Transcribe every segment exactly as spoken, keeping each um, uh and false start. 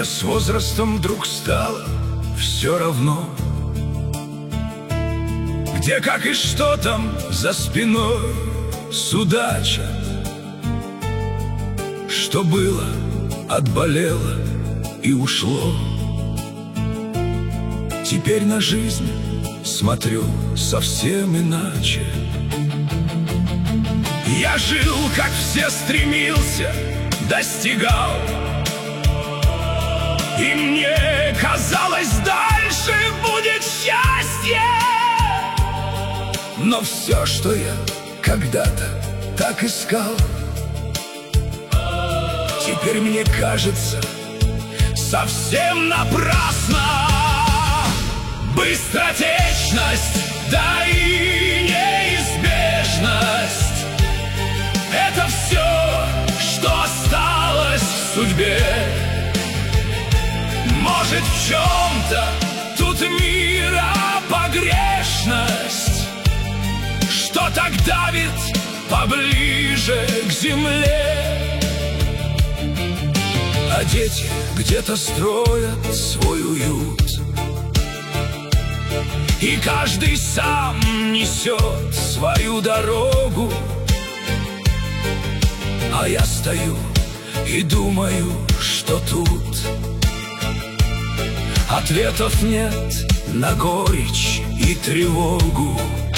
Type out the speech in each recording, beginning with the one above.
Мне с возрастом вдруг стало все равно, где, как и что там за спиной судачат. Что было, отболело и ушло. Теперь на жизнь смотрю совсем иначе. Я жил, как все стремился, достигал, и мне казалось, дальше будет счастье. Но все, что я когда-то так искал, теперь мне кажется совсем напрасно. Быстротечность, да и неизбежность — это все, что осталось в судьбе. Может, в чем-то тут мира погрешность, что так давит поближе к земле. А дети где-то строят свой уют, и каждый сам несет свою дорогу. А я стою и думаю, что тут ответов нет на горечь и тревогу.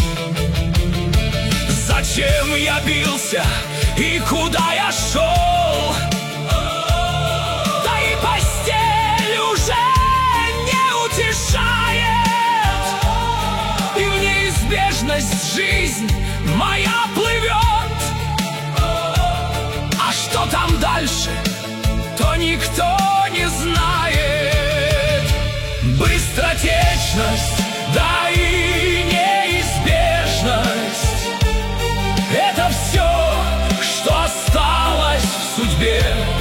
Зачем я бился и куда я шел? Да и постель уже не утешает, и в неизбежность жизнь моя плывет. А что там дальше, то никто не знает. Быстротечность, да и неизбежность — это все, что осталось в судьбе.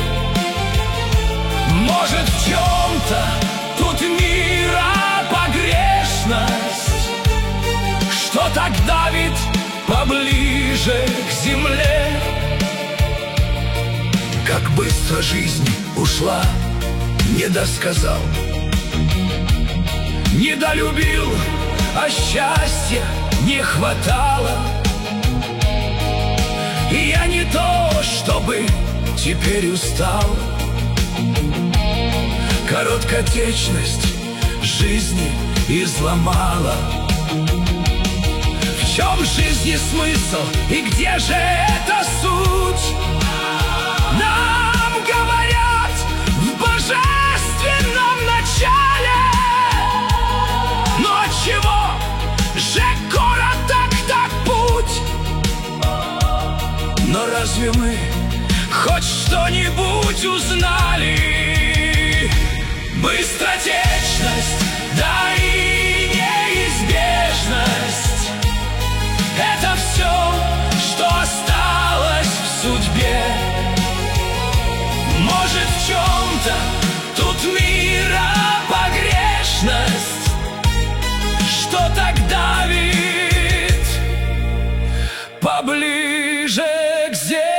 Может, в чем-то тут мира погрешность, что так давит поближе к земле. Как быстро жизнь ушла, не досказал, недолюбил, а счастья не хватало. И я не то, чтобы теперь устал. Короткотечность жизни изломала. В чем в жизни смысл и где же эта суть? Нам говорят в божественном начале, но отчего же короток так путь? Но разве мы хоть что-нибудь узнали? Быстротечность, да и неизбежность — это все, что осталось в судьбе. Может, в чем-то тут мира погрешность, что так давит поближе к земле.